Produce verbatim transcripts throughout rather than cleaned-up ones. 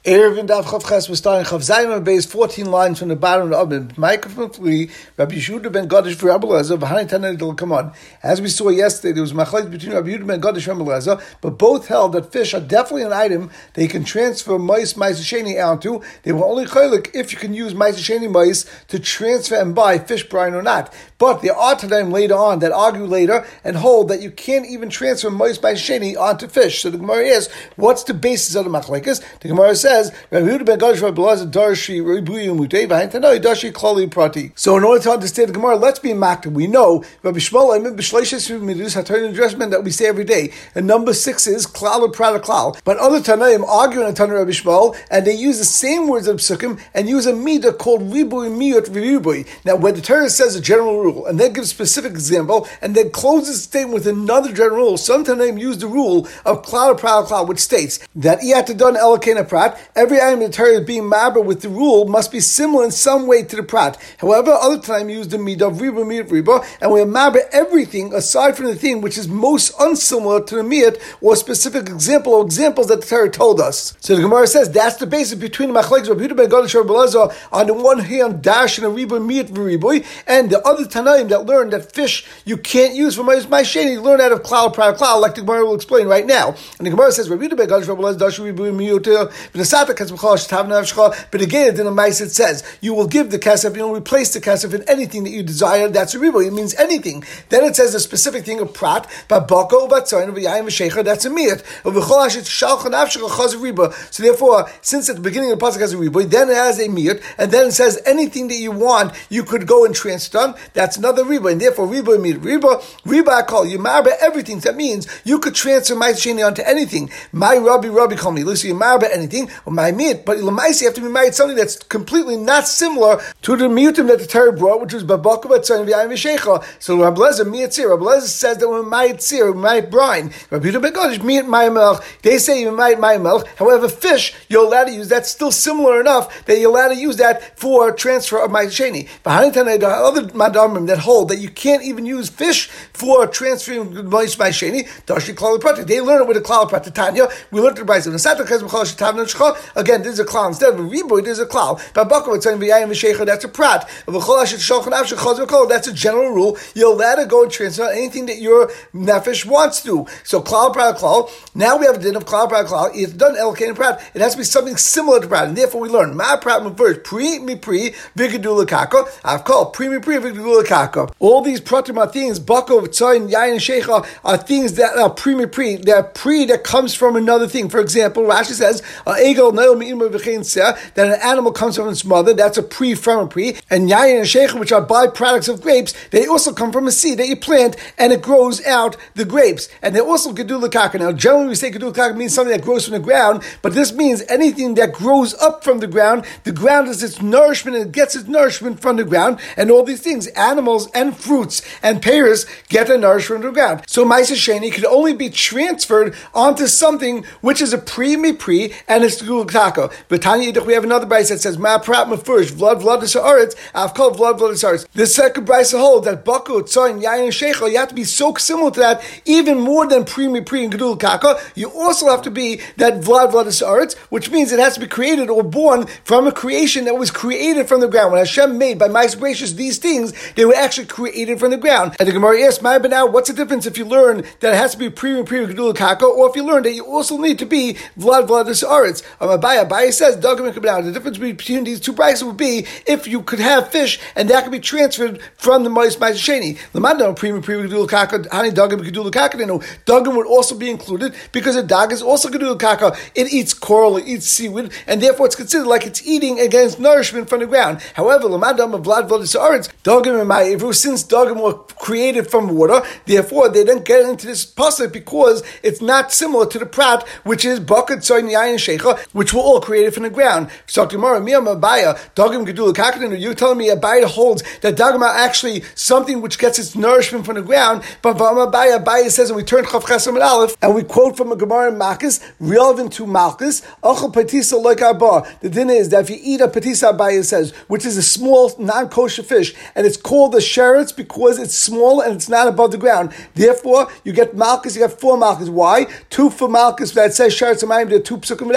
Erev and Daf Chav Ches was starting Chav Zayin base fourteen lines from the bottom of the oven. Microphone three. Rabbi Yehuda ben Gadish for Rabbi Elazar. V'hanei Tanei del Kamon. As we saw yesterday, there was machlokes between Rabbi Yehuda ben Gadish and Rabbi Elazar, but both held that fish are definitely an item they can transfer mice mice sheni onto. They were only chaylik if you can use mice sheni mice to transfer and buy fish brine or not. But there are them later on that argue later and hold that you can't even transfer mice mice sheni onto fish. So the Gemara asks, what's the basis of the machlokes? The Gemara says. Says, so in order to understand the Gemara, let's be maked. We know Rabbi Shmuel that we say every day. And number six is klal and prada klal. But other Tanaim argue in a Tanah Rabbi Shmuel, and they use the same words of Psukim and use a midah called ribui miyut ribui. Now, when the Torah says a general rule and then gives a specific example and then closes the statement with another general rule, some Tanaim use the rule of klal and prada klal, which states that iyatadon elokena prat. Every item in the Torah is being mabra with the rule must be similar in some way to the prat. However, other time use the midah of riba, midah, riba, and we mabra everything aside from the thing which is most unsimilar to the miyat or specific example or examples that the Torah told us. So the Gemara says that's the basis between the machlokes of Rabbi Yehuda ben Gadish and Rabbi Elazar on the one hand, dash and a riba, miyat, riba, and the other Tanaim that learn that fish you can't use for my sheni, learn out of klal, prat, klal, like the Gemara will explain right now. And the Gemara says Rabbi Yehuda ben Gadish and Rabbi Elazar dash riba, miyat, but again, in the mice it says you will give the kesef, you will replace the kesef in anything that you desire. That's a riba. It means anything. Then it says a specific thing of prat, babako, batzayin, v'yayim, v'shecha. That's a miyat. So therefore, since at the beginning of the pasuk has a riba, then it has a miyat, and then it says anything that you want, you could go and transfer. That's another riba, and therefore riba miyat riba riba. I call you marba everything. That means you could transfer my sheni onto anything. My rabbi rabbi call me. Listen, you marba anything. Or my miyat, but Lamaisi you have to be married something that's completely not similar to the miyutim that the Torah brought, which was babaka batzayin v'yayim v'shecha. So Rabbi Elazar miyat tzir. Rabbi Elazar says that when miyat tzir, miyat brine. Rabbi Yehuda ben Gadish miyat mayim melch. They say you miyat mayim melch. However, fish you're allowed to use. That's still similar enough that you're allowed to use that for transfer of miyat sheni. But the other madamim that hold that you can't even use fish for transferring miyat sheni. Dashi klal prat. They learn it with a klal prat. Tanya. We learned it by the again. This is a klal. Instead of a riboy, there's a klal. That's a prat. That's a general rule. You're allowed to go and transfer anything that your nefesh wants to. So klal, prat, klal. Now we have a din of klal, prat, klal. It's done elkein prat. It has to be something similar to prat, and therefore we learn ma prat first. Pri mi pri vigadula kaka. I've called pri mi pri vigadula kaka. All these pratim are things. Bako, tzayin, yayin, shecha are things that are pri mi pri. They're pri that comes from another thing. For example, Rashi says egel no that an animal comes from its mother, that's a pre from a pre, and yayin and sheikha, which are byproducts of grapes, they also come from a seed that you plant and it grows out the grapes. And they also gedula kaka. Now, generally we say gedula kaka means something that grows from the ground, but this means anything that grows up from the ground. The ground is its nourishment and it gets its nourishment from the ground, and all these things, animals and fruits and pears, get their nourishment from the ground. So Maisa Sheni could only be transferred onto something which is a pre mi pre, and it's gedula kaka. But Tanya, we have another brayse that says ma prat ma first vlad vlad haaretz. I've called vlad vlad haaretz. The second brayse holds that baku tzayin yayin shecha. You have to be so similar to that, even more than pre mi pre and gedul kaka. You also have to be that vlad vlad haaretz, which means it has to be created or born from a creation that was created from the ground. When Hashem made by Ma'aseh Bereishis these things, they were actually created from the ground. And the Gemara asks, "My but now, what's the difference if you learn that it has to be pre mi pre and gedul kaka, or if you learn that you also need to be vlad vlad haaretz?" Abaya Abaya says. The difference between these two prices would be if you could have fish and that could be transferred from the mice mice sheni. Lamanda prima prima gedula kaka hani dagim gedula kaka. You know, dagim would also be included because a dag is also gedula kaka. It eats coral, it eats seaweed, and therefore it's considered like it's eating against nourishment from the ground. However, lamanda of vlad vlad haaretz dagim and ma'ivru, since dagim were created from water, therefore they don't get into this pasuk because it's not similar to the prat, which is bakat tzayin yayin shecha, which were all created from the ground. So tomorrow, Miyam Abaya, Dagim Gedula Kakadinu, you're telling me Abaya holds that Dagim are actually something which gets its nourishment from the ground, but Abaya, Abaya says, and we turn Chav Chesam and Aleph, and we quote from a Gemara in Malchus, relevant to Malchus, Achel Patisa like Abba. The din is that if you eat a Patisa, Abaya says, which is a small, non-kosher fish, and it's called a sheretz because it's small and it's not above the ground. Therefore, you get Malchus, you get four Malchus. Why? Two for Malchus that says sheretz amayim, there are two psukim with that, and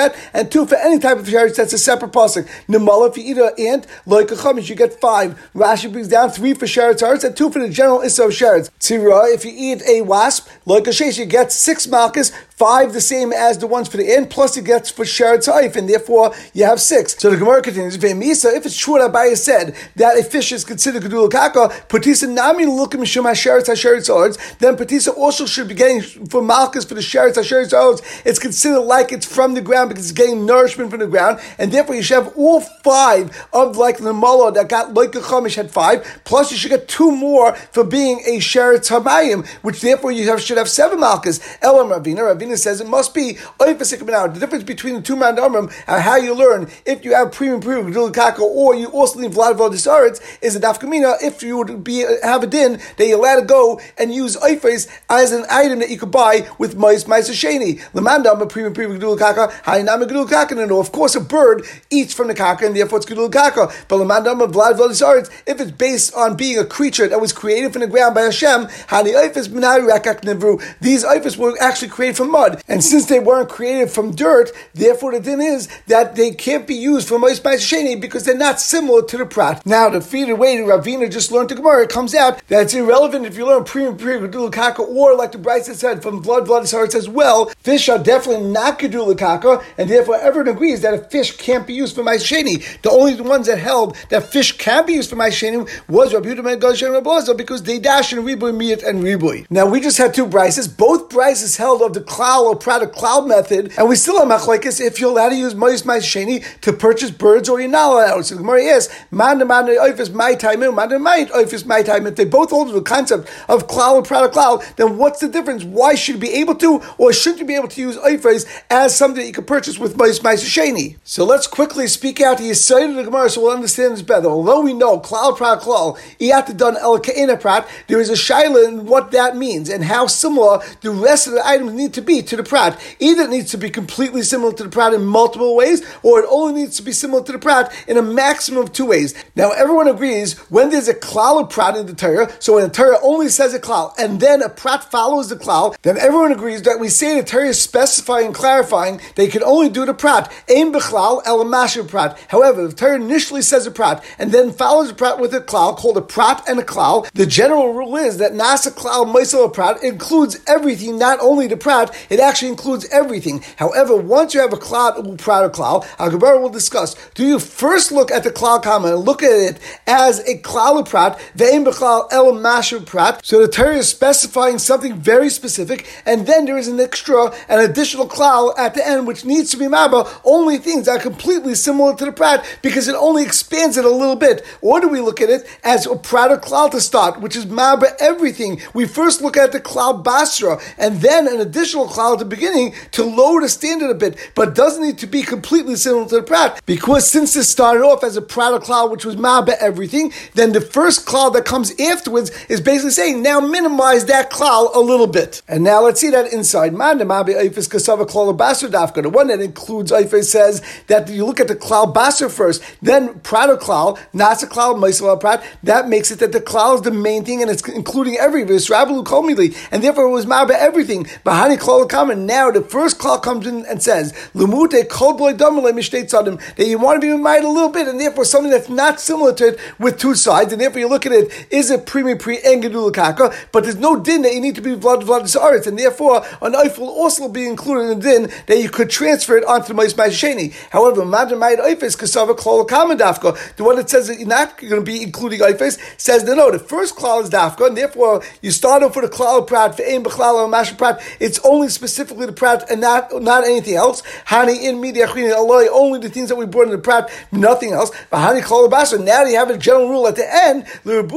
and two for any type of sheretz. That's a separate pasuk. Nemala, if you eat an ant, like a chametz, you get five. Rashi brings down three for sheretz haaretz and two for the general issa of sheretz. Tzira, if you eat a wasp, like a sheish, you get six malchus, five the same as the ones for the ant, plus you get for sheretz ha'if, and therefore you have six. So the Gemara continues, if it's true what Abaye said, that a fish is considered gedula kaka, patisa nami lukim mishum hasheretz hasheretz haaretz, then patisa also should be getting for malchus for the sheretz hasheretz haaretz. It's considered like it's from the ground because it's getting nourishment from the ground, and therefore you should have all five of like the mullah that got like the chamish had five, plus you should get two more for being a sheretz hamayim, which therefore you have, should have seven malchus. Elam Ravina, Ravina says it must be the difference between the two man amram and how you learn if you have premium premium gedula kaka or you also leave vlad vlad disaretz is a dafkamina. If you would be have a din that you're allowed to go and use oifes as an item that you could buy with mais mais sheni. Lamanda a premium premium gedula kaka, hainam gedula kaka. No, of course a bird eats from the kaka and therefore it's gedula kaka. But lamanda a vlad vlad disaretz, if it's based on being a creature that was created from the ground by Hashem, hani oifes minari rakak nevru. These oifes were actually created from mud, and since they weren't created from dirt, therefore the din is that they can't be used for mais mais sheni because they're not similar to the prat. Now, to feed away to Ravina just learned the Gemara, it comes out that it's irrelevant if you learn premium premium gedula kaka or like the Bryce said from blood blood hearts as well. Fish are definitely not gedula kaka, and therefore everyone agrees that a fish can't be used for mais sheni. The only ones that held that fish can be used for mais sheni was Rabbi Yehuda ben Goshen and Rabbi Elazar because they dash in ribui miyat and ribui. Now we just had two Bryces. Both Bryces held of the klal or prat cloud method, and we still have machlekes if you're allowed to use mais mais sheni to purchase birds or you're not allowed. So the Gemara is man to man oifis my time and man to my oifis my time. If they both hold the concept of klal and prat cloud, then what's the difference? Why should you be able to, or shouldn't you be able to use oifis as something that you can purchase with mais mais sheni? So let's quickly speak out the side of the Gemara so we'll understand this better. Although we know klal prat klal iyat done el ke'ena prat, there is a shaila in what that means and how similar the rest of the items need to be to the prat. Either it needs to be completely similar to the prat in multiple ways, or it only needs to be similar to the prat in a maximum of two ways. Now, everyone agrees when there's a klal of prat in the Torah, so when the Torah only says a klal, and then a prat follows the klal, then everyone agrees that we say the Torah is specifying and clarifying they can only do the prat. Ein b'chlal el mashiv prat. However, the Torah initially says a prat, and then follows the prat with a klal, called a prat and a klal. The general rule is that nasa klal moisel prat includes everything, not only the prat, it actually includes everything. However, once you have a klal, prat or klal, our Gemara will discuss, do you first look at the klal kama and look at it as a klal or prat, ve'im b'chlal el mashiv prat, so the Torah is specifying something very specific, and then there is an extra, an additional klal at the end, which needs to be maba, only things that are completely similar to the prat, because it only expands it a little bit. Or do we look at it as a prat or klal to start, which is maba everything? We first look at the klal basra, and then an additional klal at the beginning to lower the standard a bit, but doesn't need to be completely similar to the prat, because since this started off as a prat or klal, which was maba everything, then the first klal that comes afterwards is basically saying, now minimize that klal a little bit. And now let's see that inside. Man, the mabe eifes kasava klal basra dafka. The one that includes eifes says that you look at the klal basra first, then prat or klal, nasa klal, meisel prat. That makes it that the klal is the main thing, and it's including every vis rabelu komili, and therefore it was maba everything. Bahani klal kamen. Now the first klal comes in and says lumute kol boy damale mishteit sadim, that you want to be reminded a little bit, and therefore something that's not similar to it with two sides, and therefore you look at it, is it primi pre and gedula kaka, but there's no din that you need to be vlad vlad saaretz, and therefore an eif will also be included in the din that you could transfer it onto the mais mais sheni. However, madam ma'id eifes kasava klal kama dafka, the one that says that you're not going to be including eifes says that no, the first klal is dafka, and therefore you start off with a klal prat ve'ein b'chlal or mash prat. It's only specifically the prat and not not anything else. Hani in media alloy, only the things that we brought in the prat, nothing else. But hani klal basra. Now you have a general rule at the end.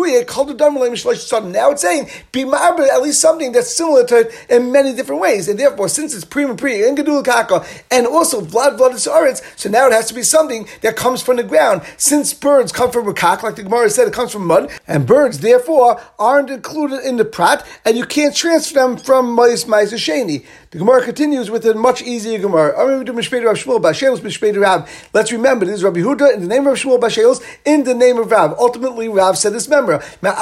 Now it's saying be ma'abed at least something that's similar to it in many different ways, and therefore since it's prima pri and gedula kaka and also vlad vlad saaretz, so now it has to be something that comes from the ground. Since birds come from a kak, like the Gemara said, it comes from mud, and birds therefore aren't included in the prat, and you can't transfer them from mais mais sheni. be? The Gemara continues with a much easier Gemara. Let's remember, this is Rabbi Huda in the name of Shmuel Bashelos, in the name of Rav. Ultimately, Rav said this memra.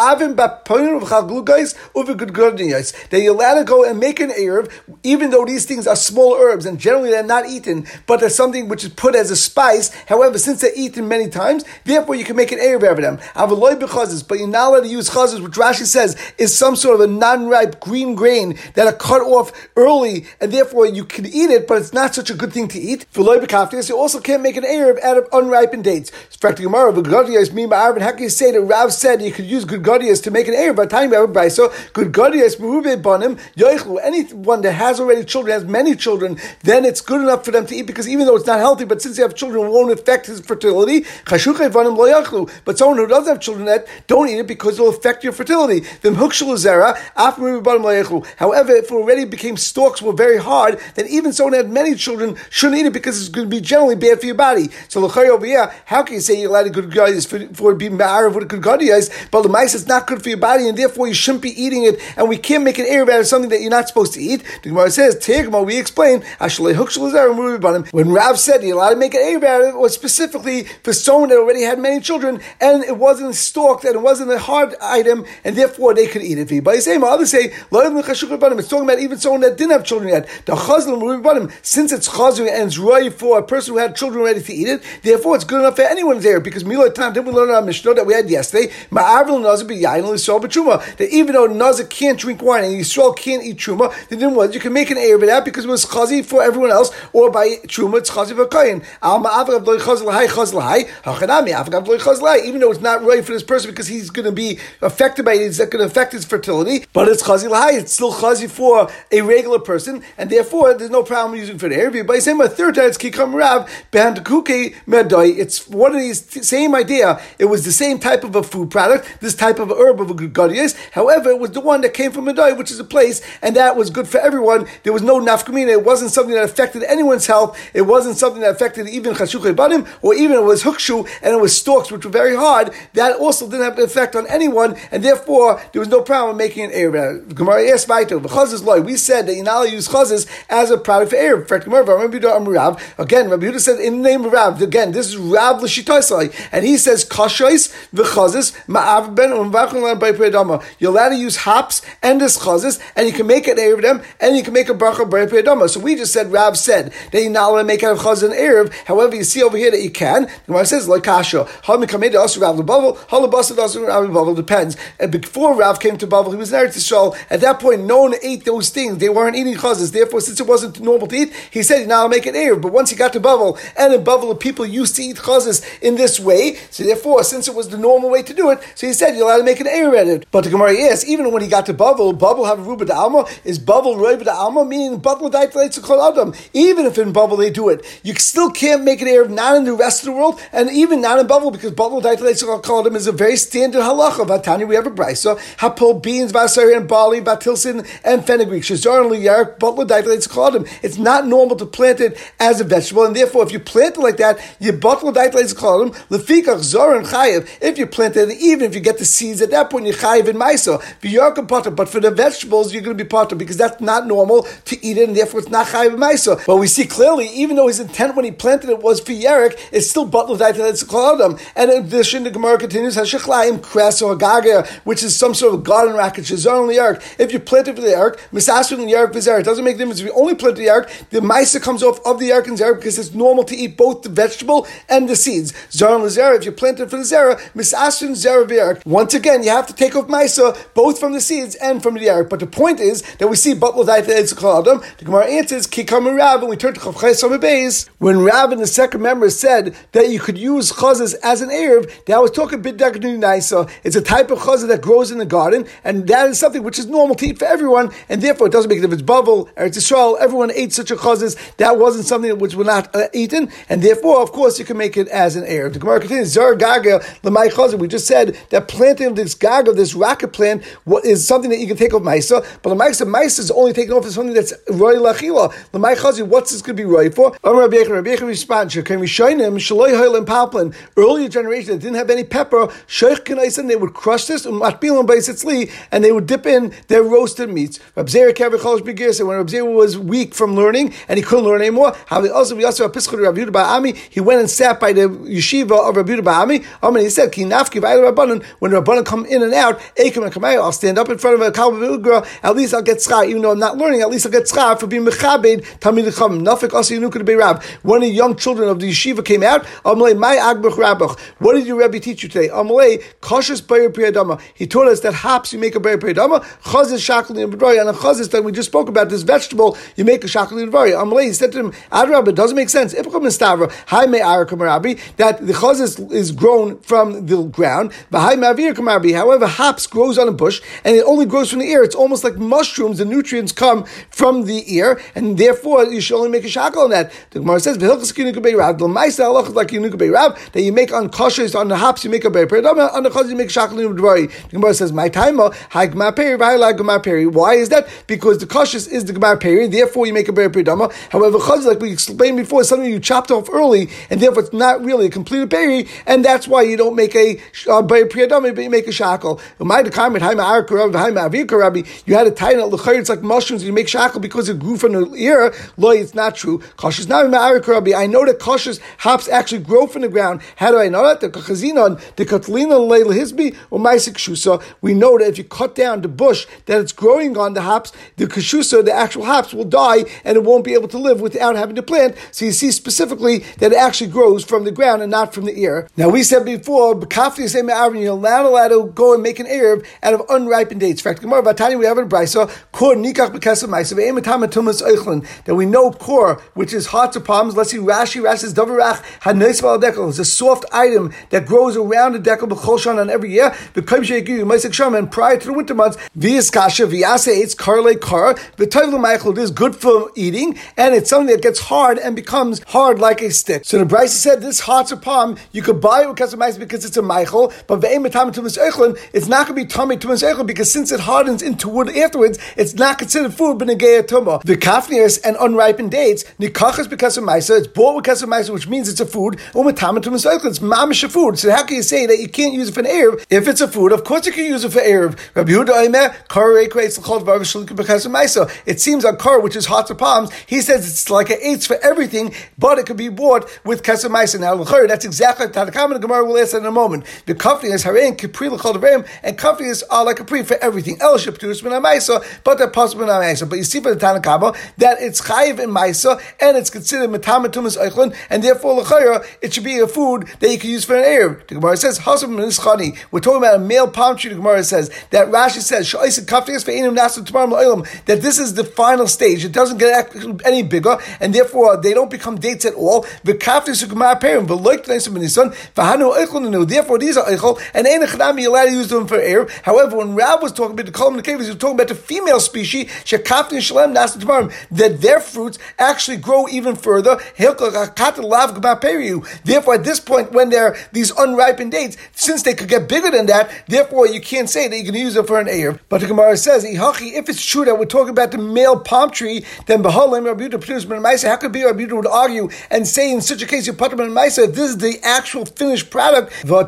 That you're allowed to go and make an Erev, even though these things are small herbs, and generally they're not eaten, but they're something which is put as a spice. However, since they're eaten many times, therefore you can make an Erev out of them. But you're not allowed to use chazes, which Rashi says is some sort of a non-ripe green grain that are cut off early, and therefore you can eat it, but it's not such a good thing to eat. For loy b'kaftias, you also can't make an Erev out of unripened dates. How can you say that Rav said you could use good gadias to make an Erev? By the time you have a brayso, good gadias merube banim yoichlu. Anyone that has already children, has many children, then it's good enough for them to eat, because even though it's not healthy, but since you have children, it won't affect his fertility. But someone who doesn't have children that don't eat it because it'll affect your fertility. However, if it already became stalks were very hard, then even someone that had many children shouldn't eat it because it's going to be generally bad for your body. So over here, how can you say you're allowed to good gadias for, for it being ma'arav with good gadias, but the mice is not good for your body, and therefore you shouldn't be eating it, and we can't make an erev out of something that you're not supposed to eat? The Gemara says, Tegma, we explain, when Rav said you're allowed to make an erev out of it, was specifically for someone that already had many children, and it wasn't stalked, and it wasn't a hard item, and therefore they could eat it. But you say, others say, it's talking about even someone that didn't have children yet. Since it's chazir and it's right for a person who had children ready to eat it, therefore it's good enough for anyone's there. Because Milah time, didn't we learn our Mishnah that we had yesterday? That even though Nazir can't drink wine and Yisrael can't eat truma, the din was you can make an erev of that because it was chazi for everyone else, or by truma it's chazi for kayin. Even though it's not right for this person because he's going to be affected by it, it's going to affect his fertility, but it's chazi lahai, it's still chazi for a regular person, and therefore there's no problem using for the erev. By saying my third time it's kikam rav behind kuke medai, it's one of these t- same idea. It was the same type of a food product, this type of herb of a good gadias. However, it was the one that came from Medai, which is a place, and that was good for everyone. There was no nafkamina. It wasn't something that affected anyone's health. It wasn't something that affected even chashukei banim, or even it was hukshu, and it was stalks, which were very hard. That also didn't have an effect on anyone, and therefore there was no problem making an erev. Gemara asked Vaito, v'chazes loy. We said that you're not allowed to use chazes as a product for erev. Again, Rabbi Yehuda said in the name of Rav. Again, this is Rav l'shitaisai, and he says kashais v'chazes ma'av ben umvachon by predama. You're allowed to use hops and this chazes, and you can make an erev them, and you can make a bracha by predama. So we just said Rav said that you're not allowed to make out of chazes and erev. However, you see over here that you can. The Gemara says like kasha. Halmikameda also Rav leBavel. Halabasad also Rav leBavel. Depends. And before Rav came to Bavel, he was in Eretz Yisrael. At that point, no one ate those things. They weren't eating chazes. Therefore, since it wasn't normal to eat, he said you're not allowed to make an erev. But once he got to Bavel, and in Bavel, people used to eat chazes in this way. So therefore, since it was the normal way to do it, so he said you're allowed to make an erev at it. But the Gemara asks, even when he got to Bavel, Bavel have a ruba d'alma. Is Bavel roiv d'alma? Meaning Bavel daitlates kol adam. Even if in Bavel they do it, you still can't make an erev. Not in the rest of the world, and even not in Bavel, because Bavel daitlates kol adam is a very standard halacha. Vatani, we have a brayso. Hapol beans, vasari, and barley, batilsin, and fenugreek. Shazar and liyark, Bavel daitlates kol adam. It's not normal to plant it as a vegetable, and therefore, if you plant it like that, you Bavel daitlates kol adam. Lefikach zor and chayev. If you plant it, even if you get the seeds at that point, you chayev in maiso. But for the vegetables, you're going to be potter because that's not normal to eat it, and therefore it's not chayev in maiso. But we see clearly, even though his intent when he planted it was for yerek, it's still Batel daitlates kol adam. And in addition, the Gemara continues hashichlaim kres or gager, which is some sort of garden racket. Shazar and liyark. If you plant it for the yerek, misasur and yerek v'zerek. It doesn't make a difference. If you only plant the yerek, the maiso comes off of the yerek and zerek because it's normal to eat both the vegetable and the seeds. Zar and zera. If you plant it for the zera, misasur and zera v'yerek. Once again, you have to take off maiso both from the seeds and from the yerek. But the point is that we see Batel daitlates kol adam. The Gemara answers kikam Rav, and we turn to Chavchei Sameh Beis. When Rav in the second member said that you could use chazes as an erev, that was talking biddak naisa. It's a type of chazah that grows in the garden, and that is something which is normal to eat for everyone, and therefore it doesn't make a difference. Bavel, Eretz Yisrael, everyone ate such a chazes. That wasn't something which was not uh, eaten, and therefore, of course, you can make it as an erev. The Gemara continues, Zar gaga l'may chazah. We just said that planting of this gaga, this rocket plant, what is something that you can take off maisa, but the maisa maisa is only taken off as something that's roy lachila. The may chazah, what's this going to be roy for? Rabbi Yechon responds, can we show him shaloi hoil and palpin? Earlier generation that didn't have any pepper, sheikh kanais, and they would crush this and matbilim b'isitzli, and they would dip in their roasted meats. Rabbi Zera kevich cholish Begirsa, when Rabbi Zera was weak from learning and he couldn't learn anymore, also we also have Pischut Rabbi Yehuda Ba'ami. He went and sat by the yeshiva of Rabbi Yehuda Ba'ami. Um, and he said, "Ki nafki v'ayla Rabbanan." When the Rabbanan come in and out, Eikim and Kamayah, I'll stand up in front of a Kalba girl. At least I'll get tzchar, even though I'm not learning. At least I'll get tzchar for being mechabed Talmid Chacham. Nafik also Yenuka to be Rab. One of the young children of the yeshiva came out. Amalei my agbach rabbach. What did your Rebbe teach you today? Amalei kashas bayer priyadama. He taught us that hops you make a bayer priyadama. Chazis shakli and b'dvari, and a chazis that we just spoke about, this vegetable you make a shakli and b'dvari. Amalei, he said to him, Adrab, it doesn't make sense. If that the chazis is grown from the ground, however, hops grows on a bush and it only grows from the ear. It's almost like mushrooms. The nutrients come from the ear, and therefore you should only make a shackle on that. The Gemara says, like that you make on kosher, on the hops you make a beir peri, on the chazis you make a shackle in the Gemara says, my time, why is that? Because the kosher is the gemar peri, therefore you make a beir peri. However, chazis, like we explained before, is something you chopped off early, and therefore it's not really a completed peri, and that's why you don't make a uh, beir peri, but you make a shackle. You had a tie in it, it's like mushrooms, you make shackle because it grew from the ear. Lo, it's not true. Kosher's not Rabbi. I know that kosher's hops actually grow from the ground. How do I know that? The kachazinon, the katlina leil hisbi, or maisik shusa. We know that if you cut down the bush that it's growing on, the hops, the kashusa, the actual hops will die, and it won't be able to live without having to plant. So you see specifically that it actually grows from the ground and not from the ear. Now we said before, b'kafli say me'avrin, you're not allowed to go and make an erev out of unripened dates. In fact, Gemara Vatani, we have in Brisa, kor nikach b'kesem ma'asav e'ematama tumas oichlin, that we know kor, which is hearts of palms. Let's see, Rashi, Rashi says, davarach hanois val dekel, it's a soft item that grows around the dekel b'cholshan on every year, b'kayim she'egiyu ma'asik sham, and prior to the winter months, v'yis kasha, v'yase eitz, kar le kar, v'tayv l'maichel, it is good for eating, and it's something that gets hard and becomes hard like a stick. So the Brisa said, this hearts of palm, you could buy it with kesem ma'asav because it's a maichel, but ve'ematama tumas oichlin, it's not going to be tummy tumas oichlin, because since it hardens into wood afterwards, it's not considered food b'negei tumah. The kafnias and unripened dates, nikachas because of maisa, it's bought with kesem ma'asav, which means it's a food, umatama tumas oichlin, it's mamish a food. So how can you say that you can't use it for an erev if it's a food? Of course you can use it for erev. Rabbi Yehuda Omer, kar reikreitz l'chol dvar v'shalik b'kesem ma'asav. It seems on kar, which is hearts of palms, he says it's like an eights for everything, but it could be bought with kesem ma'asav. Now l'chor, that's exactly how the common Gemara will answer in a moment. The kafnias harein kipri l'chol dvarim, and kafnias are like a pri for everything. El shepturus min ha'maisa, but they're possible min ha'maisa. But you see for the Tanna Kama that it's chayiv in maisa, and it's considered matama tumas oichlin, and therefore l'chayra it should be a food that you can use for an erev. The Gemara says hasav min ischani. We're talking about a male palm tree. The Gemara says that Rashi says sha'is kafnias ve'enim nasu tamarim la'olam, that this is the final stage. It doesn't get any bigger, and therefore they don't become dates at all. The kafnias are gemar perim, but like the nisan v'hanu oichlin. Therefore these are oichel, and ain't a you're allowed to use them for erev. However, when Rav was talking about the kolam and the caves, he was talking about the female species shekafni shalem nasu tamarim, that their fruits actually grow even further. Therefore, at this point, when they're these unripened dates, since they could get bigger than that, therefore you can't say that you can use them for an erev. But the Gemara says, if it's true that we're talking about the male palm tree, then beholim Rabbi Yehuda produces min ha'maisa. How could be Rabbi Yehuda would argue and say in such a case you put them in ha'maisa? This is the actual finished product. Over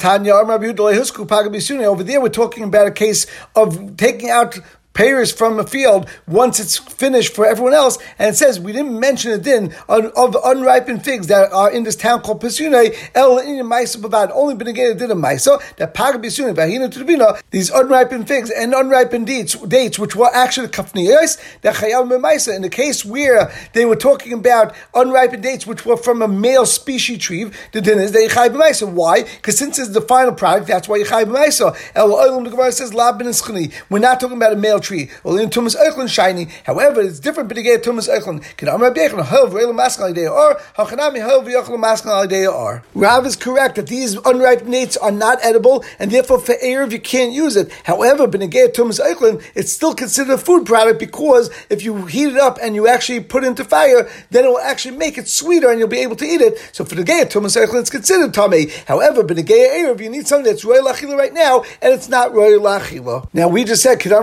there, we're talking about a case of taking out pears from a field once it's finished for everyone else, and it says we didn't mention the din of, of unripened figs that are in this town called Pesunei El in Maisa Bavad, only been negated din of Maisa that Pag Pesunei Vahina Tudvina, these unripened figs and unripened dates, dates which were actually kafniyos that Chayal Maisa. In the case where they were talking about unripened dates which were from a male species tree, the din is they Chayal Maisa. Why? Because since it's the final product, that's why you Chayal Maisa. El Oilam the Gemara says La Ben Ischani. We're not talking about a male tree. Well, in Tumas Eichlin shiny. However, it's different. But again, Tumas Eichlin can Amar Bechon Hov Reil Maskan Idea or Hachanami Hov Yochel Maskan Idea or. Rav is correct that these unripe dates are not edible, and therefore for erev you can't use it. However, Benegay Tumas Eichlin, it's still considered a food product because if you heat it up and you actually put it into fire, then it will actually make it sweeter and you'll be able to eat it. So for the Gay Tumas Eichlin, it's considered tamei. However, Benegay erev you need something that's Roy Lachila right now, and it's not Roy Lachila. Now we just said Kedam Rabbeinu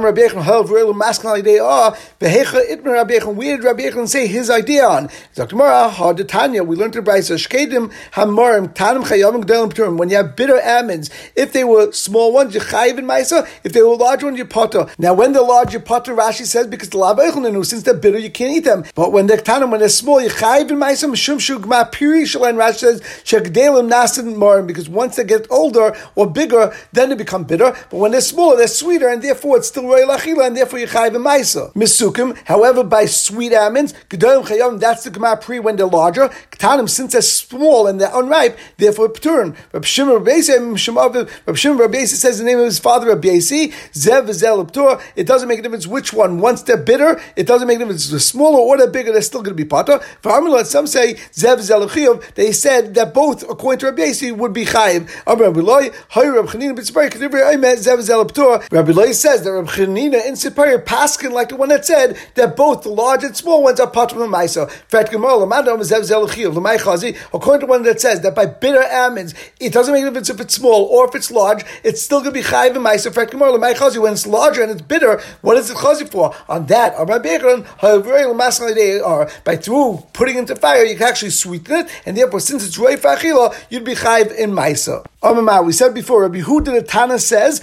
they are. Where did Rabbi Yechon say his idea on? Doctor Mara, Tanya, we learned to Brisa, Shkedim, Hamorim, Tanim Chayavim, Gdelim Pturim. When you have bitter almonds, if they were small ones, you chayiv in Maisa. If they were large ones, you potter. Now, when they're large, you potter, Rashi says, because the Lab Eichlinu, since they're bitter, you can't eat them. But when they're Tanim, when they're small, you chayiv in Maisa, Mishum Shugma Piri Shalan, Rashi says, Shekdelim Nasin Morim, because once they get older or bigger, then they become bitter. But when they're smaller, they're sweeter, and therefore it's still Roy Lachila, and therefore you chayiv in Maisa. Misukim, however, by sweet almonds, Gedolim Chayavim, that's the Gemara Pri when they're larger. Ketanim, since they're small and they're unripe, therefore Pturin. Rabbi Shimon Rabbi Yisi says the name of his father, Rabbi Yisi, Zev Zel Ptur. It doesn't make a difference which one. Once they're bitter, it doesn't make a difference. The smaller or the bigger, they're still going to be Pata. For Amilot, some say Zev Zel Chiyuv. They said that both, according to Rabbi Yisi, would be Chayiv. Rabbi Loi, Hay Rabbi Chanina B'Tzipari, Kedivri Ayme Zev Zel Ptur. Rabbi Loi says that Rabbi Chanina in Tzipari paskin like the one that said that both the large and small ones are Pata from Maisa. According to one that says that by bitter almonds, it doesn't make a difference if it's small or if it's large, it's still going to be chayiv and ma'aser. When it's larger and it's bitter, what is it chazi for? On that, by through putting it into fire, you can actually sweeten it, and therefore, since it's roi fa'achila, you'd be chayiv in ma'aser. We said before, Rabbi Yehuda the Tana says,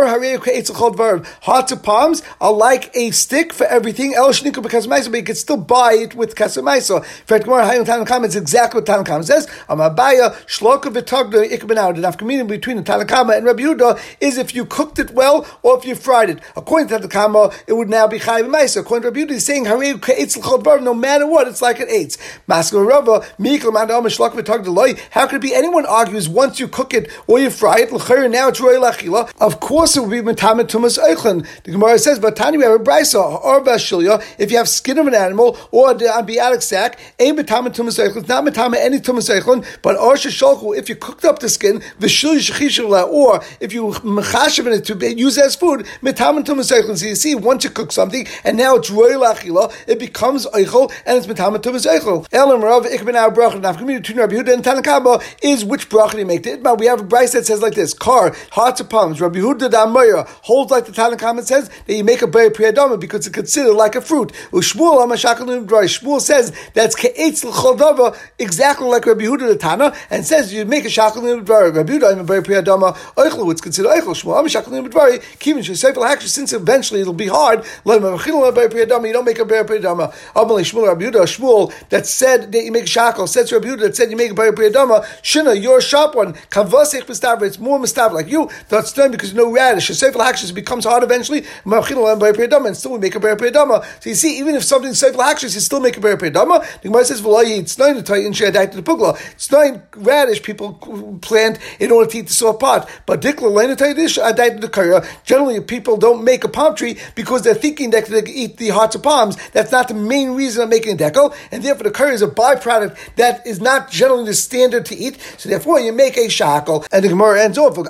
hearts of palms are like a stick for everything, but you can still buy it with Kesem Maisa. Fred Gemara Hayim Tanakama, it's exactly what Tanakama says. Amabaya Shloka v'Tagda Ikbenau. The nafkamina between the Tanakama and Rabbi Yehuda is if you cooked it well or if you fried it. According to Tanakama, it would now be Chayv Maisa. According to Rabbi Yehuda, he's saying Harei Ke'etz L'Chol Bar. No matter what, it's like an eitz. Maskal Rava Mikol Mandam Shloka v'Tagda Loi. How could it be? Anyone argues once you cook it or you fry it, l'chayr now it's roy lachila. Of course, it would be metamet tumas eichlin. The Gemara says, but Tani we have a brisa or bashilya. If you have skin of an animal or the ambiatic sack, ain't metamet tumas eichlin. It's not metamet any tumas eichlin, but or shesholchu. If you cooked up the skin, v'shilya shechishavla, or if you mechashav in it to be, use it as food, metamet tumas eichlin. So you see, once you cook something and now it's roy lachila, it becomes eichel and it's metamet tumas eichel. Elam Rav ikben our bracha. Now, community between Rabbi Yehuda and Tanakama is which bracha do you make? The we have a brisa that says like this: Kar, hearts of palms. Rabbi Yehuda da Amaya holds like the Tanakama says that you make a bay priyadama because it's considered like a fruit. Ushmuel amashakalim dry. Shmuel says that's ke'etz l'choldava, exactly like Rabbi Yehuda the Tana, and says you make a shakalim dry. Rabbi Yehuda I'm a bay priyadama oichlu. It's considered oichlu. Shmuel amashakalim dry. Kivin shesayfel haksh. Since eventually it'll be hard. You don't make a bay priyadama. Amalei Shmuel Rabbi Yehuda Shmuel that said that you make a shakel. Says Rabbi Yehuda that said you make a bay priyadama. Shina, you're a sharp one. Kavasich mistav. It's more mistav like you. That's done because no radish. Shesayfel haksh becomes hard eventually. And still we make a ber priyadama. So you see, even if something's sayfel haksh, you still make a ber priyadama. The Gemara says, "V'lo it's nine to tell you in shadai to the pugla. It's nine radish people plant in order to eat the soft pot. But dikla leina tell you this adai to the kara. Generally, people don't make a palm tree because they're thinking that they can eat the hearts of palms. That's not the main reason of making a decal, and therefore the kara is a byproduct that is not generally the standard to eat. So therefore, you make a shackle. And the Gemara ends off.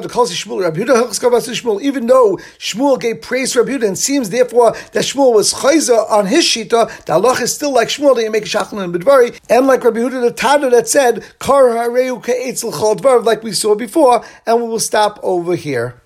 Even though Shmuel gave praise to Rabbi Yehuda, and seems therefore that Shmuel was chayza on his shita, the halach is still like Shmuel that you make a shachlin and bidvari, and like Rabbi Yehuda the Tana that said kar hareu ke'etz l'chol dvar, like we saw before, and we will stop over here.